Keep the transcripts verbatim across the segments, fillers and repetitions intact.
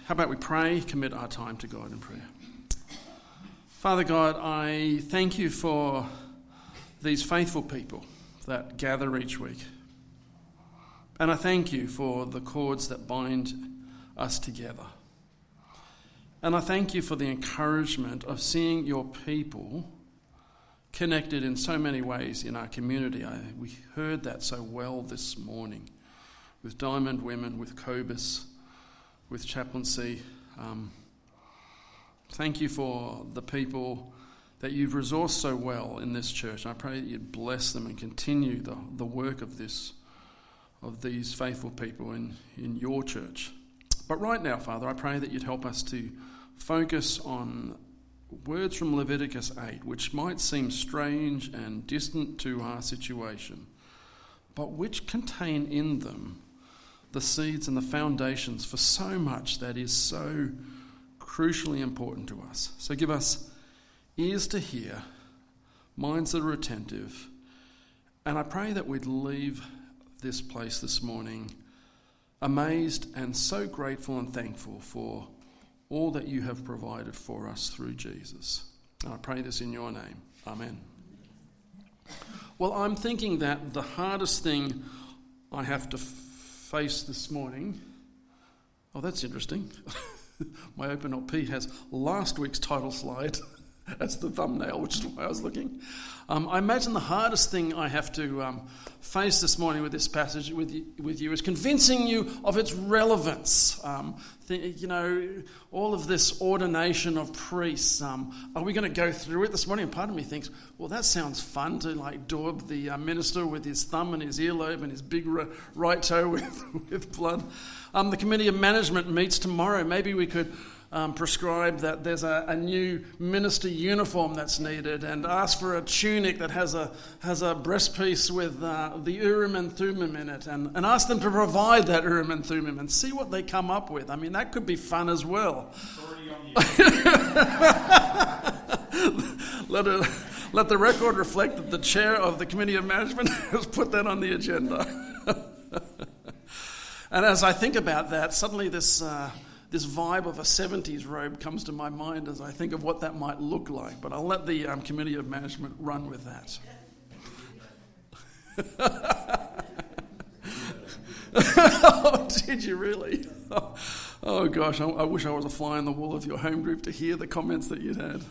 How about we pray, commit our time to God in prayer. Father God, I thank you for these faithful people that gather each week. And I thank you for the cords that bind us together. And I thank you for the encouragement of seeing your people connected in so many ways in our community. I, we heard that so well this morning with Diamond Women, with Cobus, with chaplaincy. Um, thank you for the people that you've resourced so well in this church. I pray that you'd bless them and continue the, the work of this, of these faithful people in, in your church. But right now, Father, I pray that you'd help us to focus on words from Leviticus eight, which might seem strange and distant to our situation, but which contain in them the seeds and the foundations for so much that is so crucially important to us. So give us ears to hear, minds that are attentive, and I pray that we'd leave this place this morning amazed and so grateful and thankful for all that you have provided for us through Jesus. And I pray this in your name. Amen. Well, I'm thinking that the hardest thing I have to face this morning... Oh, that's interesting. My Open L P has last week's title slide as the thumbnail, which is why I was looking. Um, I imagine the hardest thing I have to um, face this morning with this passage with you, with you is convincing you of its relevance. Um, th- you know, all of this ordination of priests. Um, are we going to go through it this morning? And part of me thinks, well, that sounds fun to like daub the uh, minister with his thumb and his earlobe and his big r- right toe with, with blood. Um, the committee of management meets tomorrow. Maybe we could Um, prescribe that there's a, a new minister uniform that's needed, and ask for a tunic that has a has a breastpiece with uh, the Urim and Thummim in it, and, and ask them to provide that Urim and Thummim and see what they come up with. I mean, that could be fun as well. let it, let the record reflect that the chair of the committee of management has put that on the agenda. And as I think about that, suddenly this. Uh, This vibe of a seventies robe comes to my mind as I think of what that might look like. But I'll let the um, committee of management run with that. Oh, did you really? Oh, oh gosh, I, I wish I was a fly on the wall of your home group to hear the comments that you'd had.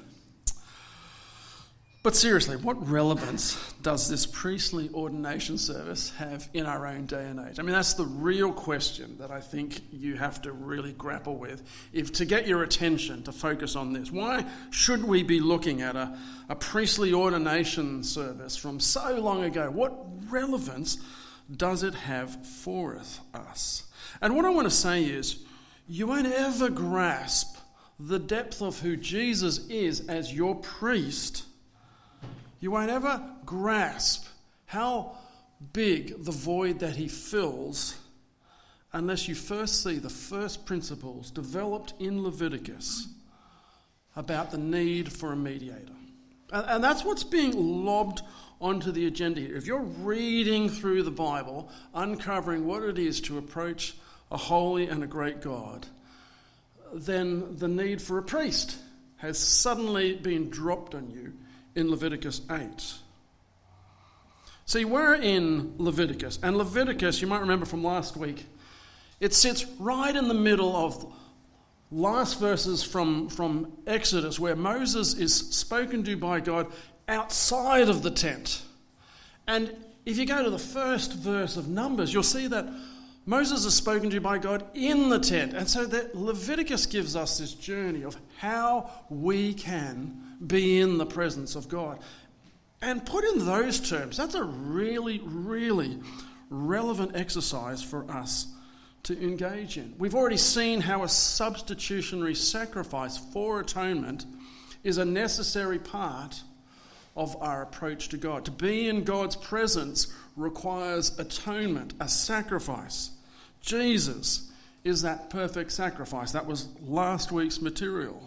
But seriously, what relevance does this priestly ordination service have in our own day and age? I mean, that's the real question that I think you have to really grapple with if to get your attention to focus on this. Why should we be looking at a, a priestly ordination service from so long ago? What relevance does it have for us? And what I want to say is, you won't ever grasp the depth of who Jesus is as your priest. You won't ever grasp how big the void that he fills unless you first see the first principles developed in Leviticus about the need for a mediator. And that's what's being lobbed onto the agenda here. If you're reading through the Bible, uncovering what it is to approach a holy and a great God, then the need for a priest has suddenly been dropped on you in Leviticus eight. See, we're in Leviticus, and Leviticus, you might remember from last week, it sits right in the middle of last verses from, from Exodus, where Moses is spoken to by God outside of the tent. And if you go to the first verse of Numbers, you'll see that Moses is spoken to by God in the tent. And so that Leviticus gives us this journey of how we can be in the presence of God. And put in those terms, that's a really, really relevant exercise for us to engage in. We've already seen how a substitutionary sacrifice for atonement is a necessary part of our approach to God. To be in God's presence requires atonement, a sacrifice. Jesus is that perfect sacrifice. That was last week's material.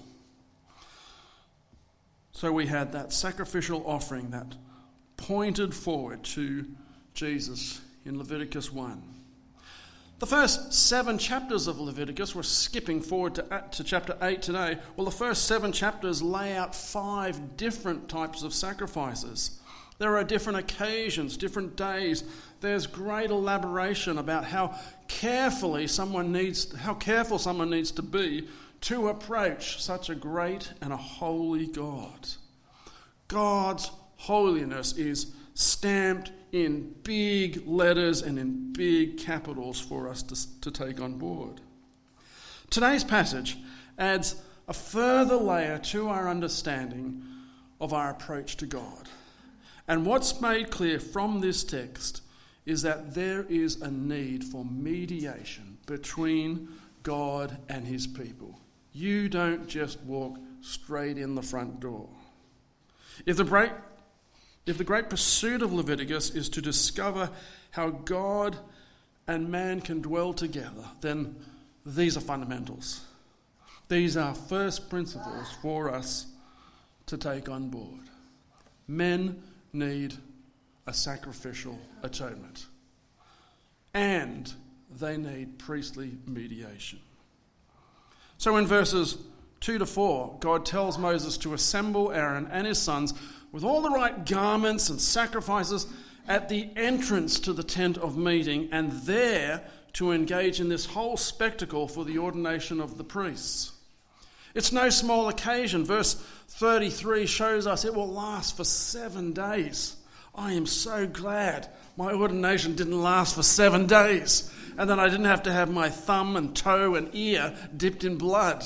So we had that sacrificial offering that pointed forward to Jesus in Leviticus one. The first seven chapters of Leviticus, we're skipping forward to, to chapter eight today. Well, the first seven chapters lay out five different types of sacrifices. There are different occasions, different days. There's great elaboration about how carefully someone needs, how careful someone needs to be to approach such a great and a holy God. God's holiness is stamped in big letters and in big capitals for us to, to take on board. Today's passage adds a further layer to our understanding of our approach to God. And what's made clear from this text is that there is a need for mediation between God and his people. You don't just walk straight in the front door. If the great, if the great pursuit of Leviticus is to discover how God and man can dwell together, then these are fundamentals. These are first principles for us to take on board. Men need a sacrificial atonement, and they need priestly mediation. So in verses two to four, God tells Moses to assemble Aaron and his sons with all the right garments and sacrifices at the entrance to the tent of meeting, and there to engage in this whole spectacle for the ordination of the priests. It's no small occasion. Verse thirty-three shows us it will last for seven days. I am so glad my ordination didn't last for seven days and that I didn't have to have my thumb and toe and ear dipped in blood.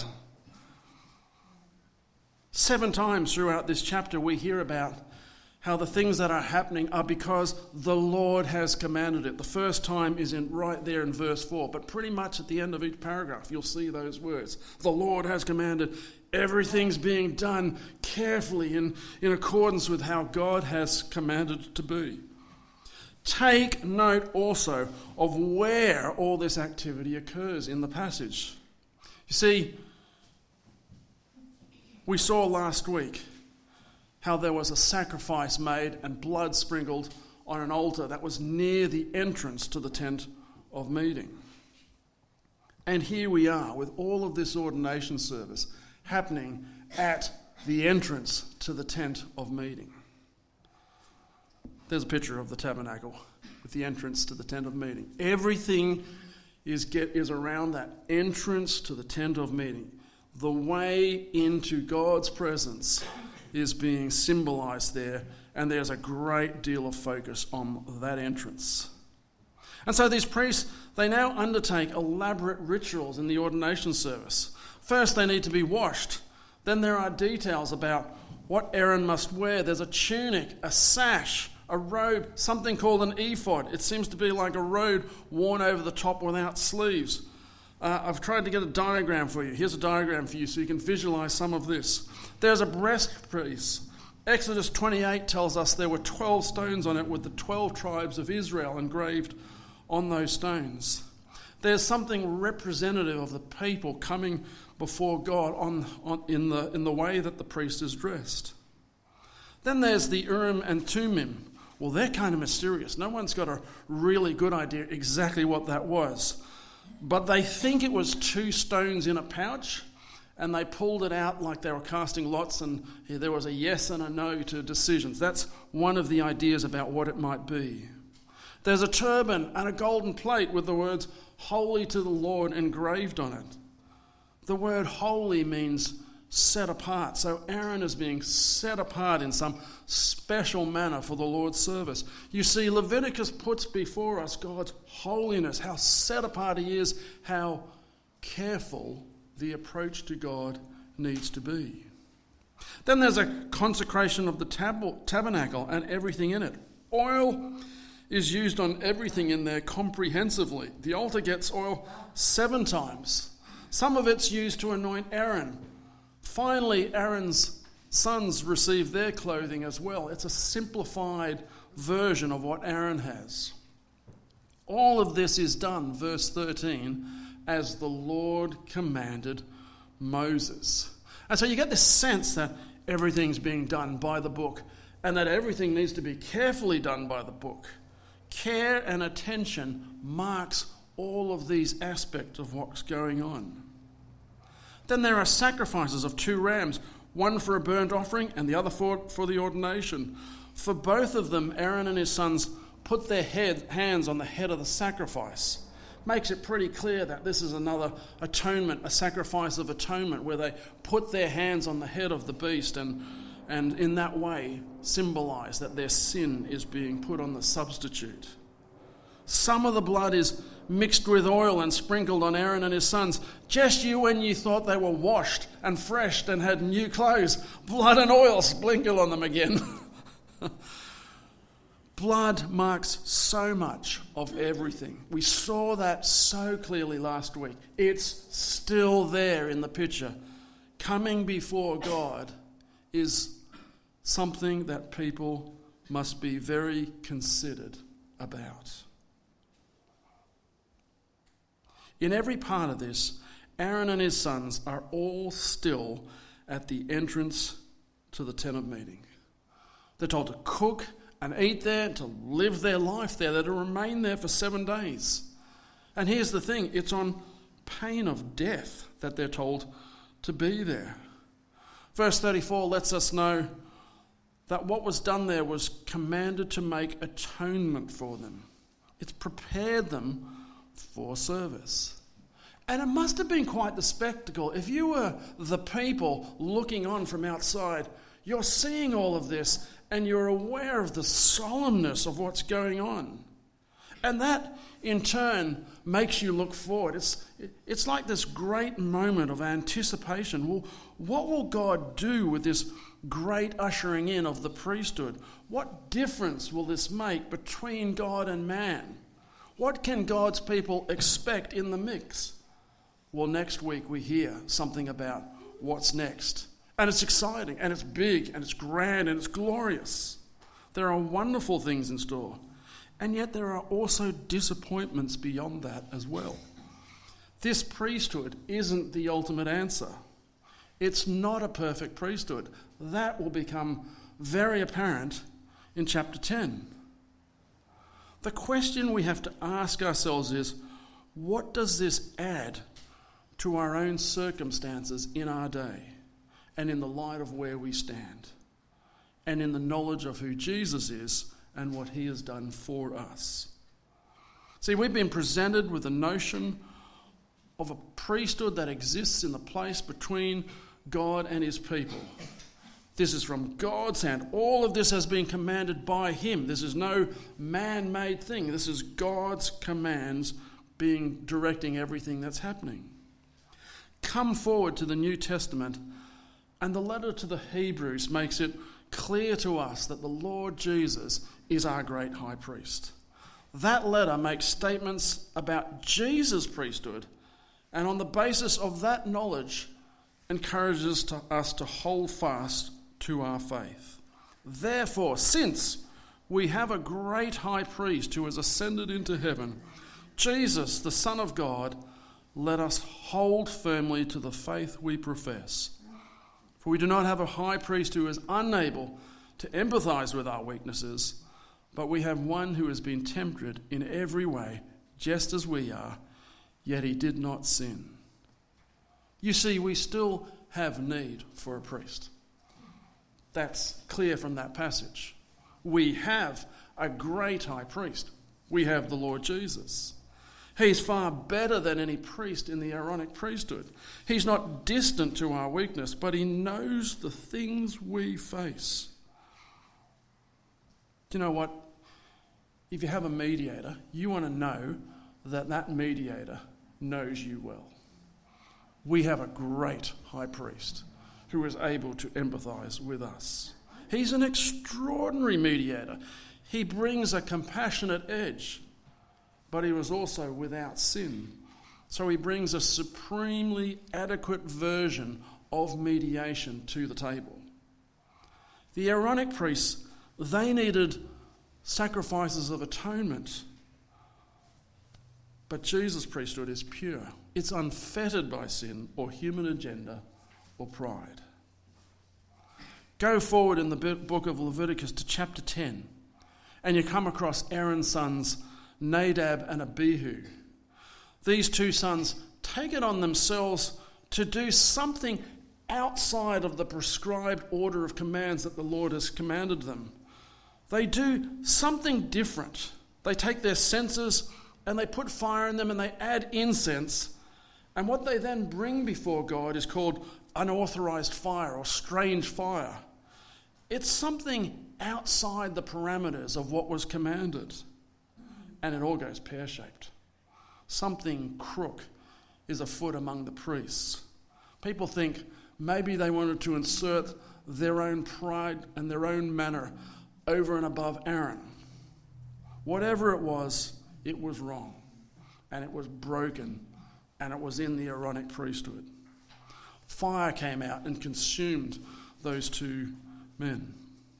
Seven times throughout this chapter we hear about how the things that are happening are because the Lord has commanded it. The first time is in right there in verse four, but pretty much at the end of each paragraph you'll see those words. The Lord has commanded. Everything's being done carefully in, in accordance with how God has commanded it to be. Take note also of where all this activity occurs in the passage. You see, we saw last week how there was a sacrifice made and blood sprinkled on an altar that was near the entrance to the tent of meeting. And here we are with all of this ordination service happening at the entrance to the tent of meeting. There's a picture of the tabernacle with the entrance to the tent of meeting. Everything is get is around that entrance to the tent of meeting. The way into God's presence is being symbolized there, and there's a great deal of focus on that entrance. And so these priests, they now undertake elaborate rituals in the ordination service. First, they need to be washed. Then there are details about what Aaron must wear. There's a tunic, a sash, a robe, something called an ephod. It seems to be like a robe worn over the top without sleeves. Uh, I've tried to get a diagram for you. Here's a diagram for you so you can visualize some of this. There's a breastpiece. Exodus twenty-eight tells us there were twelve stones on it with the twelve tribes of Israel engraved on those stones. There's something representative of the people coming before God on, on, in, the, in the way that the priest is dressed. Then there's the Urim and Thummim. Well, they're kind of mysterious. No one's got a really good idea exactly what that was. But they think it was two stones in a pouch, and they pulled it out like they were casting lots, and there was a yes and a no to decisions. That's one of the ideas about what it might be. There's a turban and a golden plate with the words, "Holy to the Lord," engraved on it. The word holy means set apart. So Aaron is being set apart in some special manner for the Lord's service. You see, Leviticus puts before us God's holiness, how set apart he is, how careful the approach to God needs to be. Then there's a consecration of the tab- tabernacle and everything in it. Oil is used on everything in there comprehensively. The altar gets oil seven times. Some of it's used to anoint Aaron. Finally, Aaron's sons receive their clothing as well. It's a simplified version of what Aaron has. All of this is done, verse thirteen, as the Lord commanded Moses. And so you get this sense that everything's being done by the book and that everything needs to be carefully done by the book. Care and attention marks all of these aspects of what's going on. Then there are sacrifices of two rams, one for a burnt offering and the other for, for the ordination. For both of them, Aaron and his sons put their head, hands on the head of the sacrifice. Makes it pretty clear that this is another atonement, a sacrifice of atonement, where they put their hands on the head of the beast and, and in that way symbolize that their sin is being put on the substitute. Some of the blood is mixed with oil and sprinkled on Aaron and his sons. Just you when you thought they were washed and freshed and had new clothes, blood and oil sprinkle on them again. Blood marks so much of everything. We saw that so clearly last week. It's still there in the picture. Coming before God is something that people must be very considered about. In every part of this, Aaron and his sons are all still at the entrance to the tent of meeting. They're told to cook and eat there, to live their life there. They're to remain there for seven days. And here's the thing, it's on pain of death that they're told to be there. Verse thirty-four lets us know that what was done there was commanded to make atonement for them. It's prepared them for service. And it must have been quite the spectacle. If you were the people looking on from outside, you're seeing all of this and you're aware of the solemnness of what's going on. And that, in turn, makes you look forward. It's, it's like this great moment of anticipation. Well, what will God do with this great ushering in of the priesthood? What difference will this make between God and man? What can God's people expect in the mix? Well, next week we hear something about what's next. And it's exciting, and it's big, and it's grand, and it's glorious. There are wonderful things in store. And yet there are also disappointments beyond that as well. This priesthood isn't the ultimate answer. It's not a perfect priesthood. That will become very apparent in chapter ten. The question we have to ask ourselves is, what does this add to our own circumstances in our day and in the light of where we stand and in the knowledge of who Jesus is and what he has done for us? See, we've been presented with a notion of a priesthood that exists in the place between God and his people. This is from God's hand. All of this has been commanded by him. This is no man-made thing. This is God's commands being directing everything that's happening. Come forward to the New Testament, and the letter to the Hebrews makes it clear to us that the Lord Jesus is our great high priest. That letter makes statements about Jesus' priesthood, and on the basis of that knowledge, encourages to us to hold fast to our faith. Therefore, since we have a great high priest who has ascended into heaven, Jesus, the Son of God, let us hold firmly to the faith we profess. For we do not have a high priest who is unable to empathize with our weaknesses, but we have one who has been tempted in every way, just as we are, yet he did not sin. You see, we still have need for a priest. That's clear from that passage. We have a great high priest. We have the Lord Jesus. He's far better than any priest in the Aaronic priesthood. He's not distant to our weakness, but he knows the things we face. Do you know what? If you have a mediator, you want to know that that mediator knows you well. We have a great high priest who is able to empathize with us. He's an extraordinary mediator. He brings a compassionate edge, but he was also without sin. So he brings a supremely adequate version of mediation to the table. The Aaronic priests, they needed sacrifices of atonement, but Jesus' priesthood is pure. It's unfettered by sin or human agenda or pride. Go forward in the book of Leviticus to chapter ten, and you come across Aaron's sons Nadab and Abihu. these two sons take it on themselves to do something outside of the prescribed order of commands that the Lord has commanded them. They do something different. They take their censers and they put fire in them and they add incense. And what they then bring before God is called unauthorized fire or strange fire. It's something outside the parameters of what was commanded. And it all goes pear-shaped. Something crook is afoot among the priests. People think maybe they wanted to insert their own pride and their own manner over and above Aaron. Whatever it was, it was wrong. And it was broken. And it was in the Aaronic priesthood. Fire came out and consumed those two men.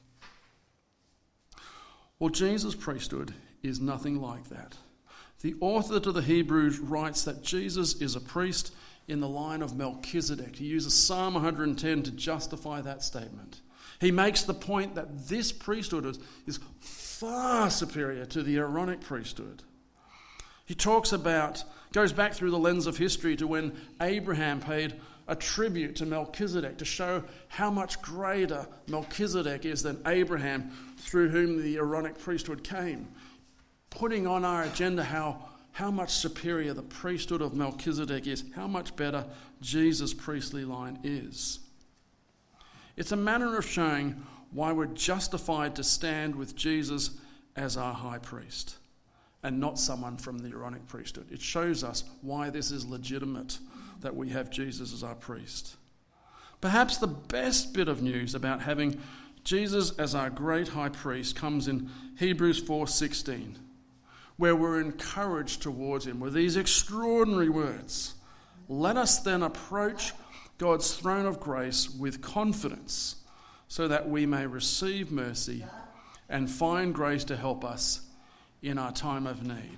Well, Jesus' priesthood is nothing like that. The author to the Hebrews writes that Jesus is a priest in the line of Melchizedek. He uses Psalm one hundred ten to justify that statement. He makes the point that this priesthood is, is far superior to the Aaronic priesthood. He talks about, goes back through the lens of history to when Abraham paid a tribute to Melchizedek to show how much greater Melchizedek is than Abraham, through whom the Aaronic priesthood came. Putting on our agenda how, how much superior the priesthood of Melchizedek is, how much better Jesus' priestly line is. It's a manner of showing why we're justified to stand with Jesus as our high priest and not someone from the Aaronic priesthood. It shows us why this is legitimate, that we have Jesus as our priest. Perhaps the best bit of news about having Jesus as our great high priest comes in Hebrews four sixteen, where we're encouraged towards him with these extraordinary words. Let us then approach God's throne of grace with confidence so that we may receive mercy and find grace to help us in our time of need.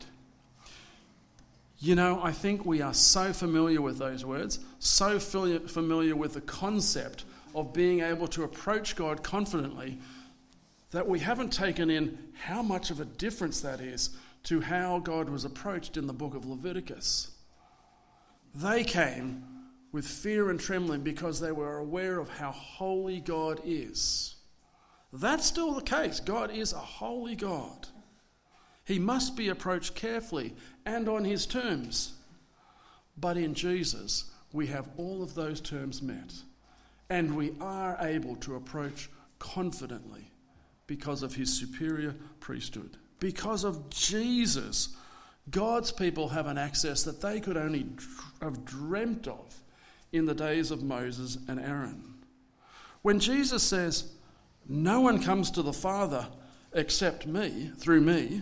You know, I think we are so familiar with those words, so familiar with the concept of being able to approach God confidently, that we haven't taken in how much of a difference that is to how God was approached in the book of Leviticus. They came with fear and trembling because they were aware of how holy God is. That's still the case. God is a holy God. He must be approached carefully and on his terms. But in Jesus, we have all of those terms met. And we are able to approach confidently because of his superior priesthood. Because of Jesus, God's people have an access that they could only have dreamt of in the days of Moses and Aaron. When Jesus says, no one comes to the Father except me, through me,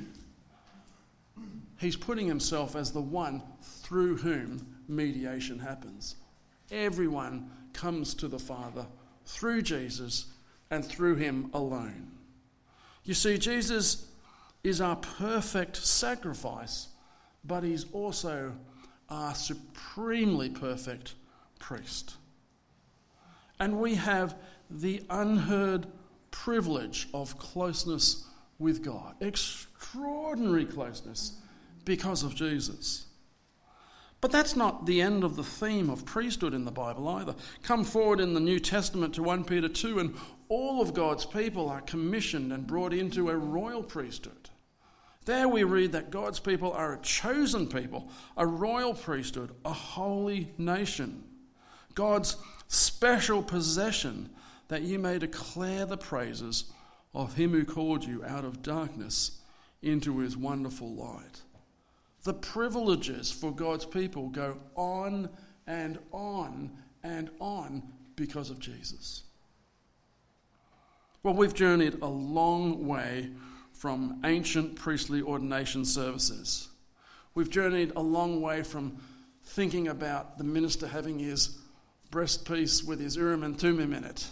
he's putting himself as the one through whom mediation happens. Everyone comes to the Father through Jesus and through him alone. You see, Jesus is our perfect sacrifice, but he's also our supremely perfect priest. And we have the unheard privilege of closeness with God, extraordinary closeness because of Jesus. But that's not the end of the theme of priesthood in the Bible either. Come forward in the New Testament to First Peter two, and all of God's people are commissioned and brought into a royal priesthood. There we read that God's people are a chosen people, a royal priesthood, a holy nation, God's special possession, that you may declare the praises of him who called you out of darkness into his wonderful light. The privileges for God's people go on and on and on because of Jesus. Well, we've journeyed a long way from ancient priestly ordination services. We've journeyed a long way from thinking about the minister having his breastpiece with his Urim and Thummim in it.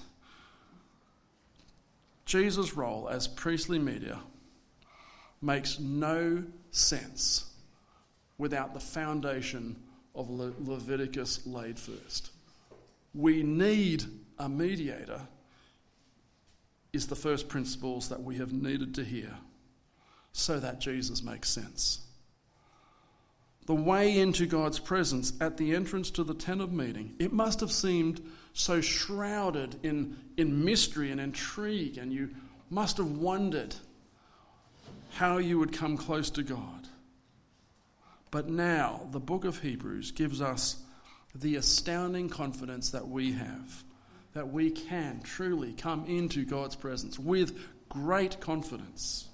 Jesus' role as priestly mediator makes no sense without the foundation of Le- Leviticus laid first. We need a mediator is the first principles that we have needed to hear so that Jesus makes sense. the way into God's presence at the entrance to the tent of meeting, it must have seemed so shrouded in, in mystery and intrigue, and you must have wondered how you would come close to God. But now, the book of Hebrews gives us the astounding confidence that we have, that we can truly come into God's presence with great confidence.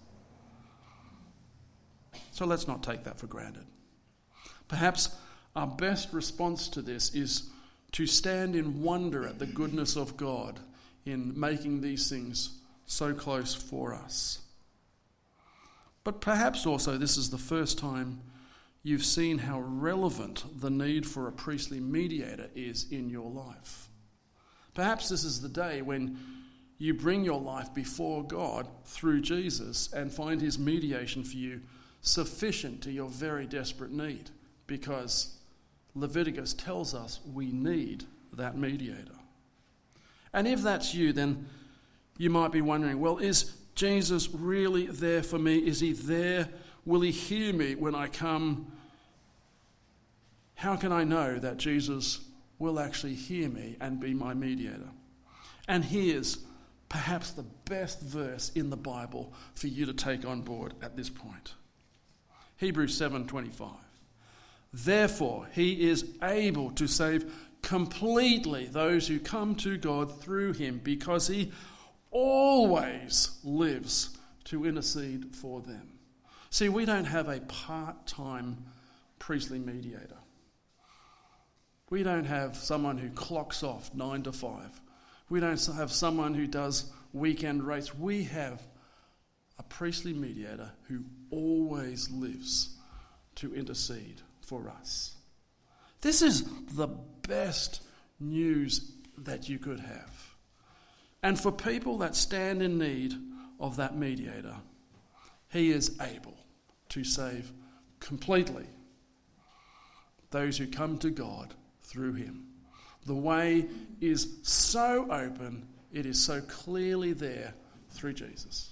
So let's not take that for granted. Perhaps our best response to this is to stand in wonder at the goodness of God in making these things so close for us. But perhaps also this is the first time you've seen how relevant the need for a priestly mediator is in your life. Perhaps this is the day when you bring your life before God through Jesus and find his mediation for you sufficient to your very desperate need, because Leviticus tells us we need that mediator. And if that's you, then you might be wondering, well, is Jesus really there for me? Is he there? Will he hear me when I come? How can I know that Jesus will actually hear me and be my mediator? And here's perhaps the best verse in the Bible for you to take on board at this point. Hebrews seven twenty-five. Therefore, he is able to save completely those who come to God through him, because he always lives to intercede for them. See, we don't have a part-time priestly mediator. We don't have someone who clocks off nine to five. We don't have someone who does weekend rates. We have a priestly mediator who always lives to intercede for us. This is the best news that you could have. And for people that stand in need of that mediator, he is able to save completely those who come to God through him. The way is so open, it is so clearly there through Jesus.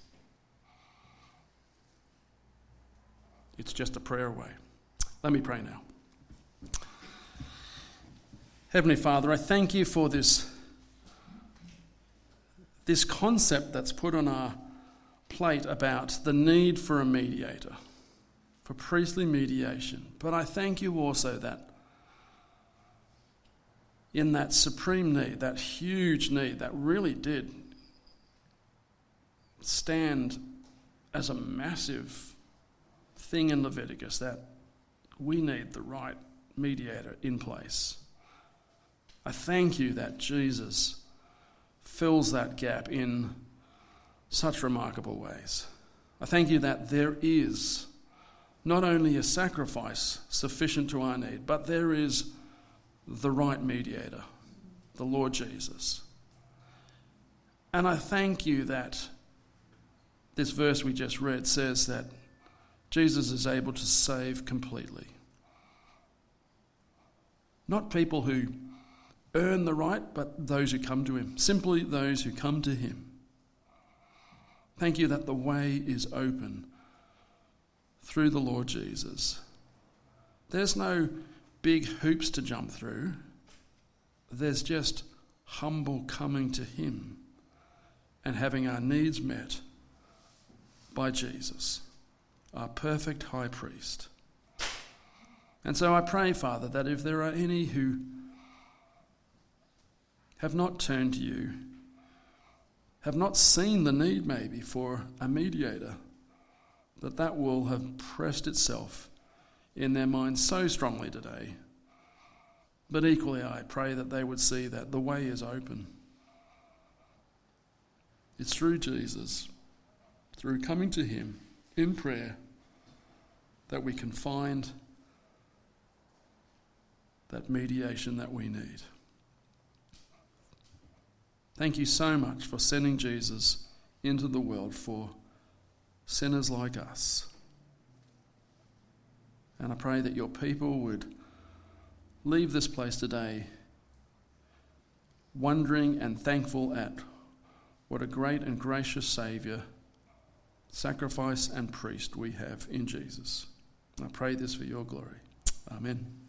It's just a prayer away. Let me pray now. Heavenly Father, I thank you for this, this concept that's put on our plate about the need for a mediator, for priestly mediation. But I thank you also that in that supreme need, that huge need that really did stand as a massive thing in Leviticus, that we need the right mediator in place. I thank you that Jesus fills that gap in such remarkable ways. I thank you that there is not only a sacrifice sufficient to our need, but there is the right mediator, the Lord Jesus. And I thank you that this verse we just read says that Jesus is able to save completely. Not people who earn the right, but those who come to him. Simply those who come to him. Thank you that the way is open through the Lord Jesus. There's no big hoops to jump through. There's just humble coming to him and having our needs met by Jesus, our perfect high priest. And so I pray, Father, that if there are any who have not turned to you, have not seen the need maybe for a mediator, that that will have pressed itself in their minds so strongly today. But equally, I pray that they would see that the way is open. It's through Jesus, through coming to him in prayer, that we can find that mediation that we need. Thank you so much for sending Jesus into the world for sinners like us. And I pray that your people would leave this place today wondering and thankful at what a great and gracious Saviour, sacrifice and priest we have in Jesus. I pray this for your glory. Amen.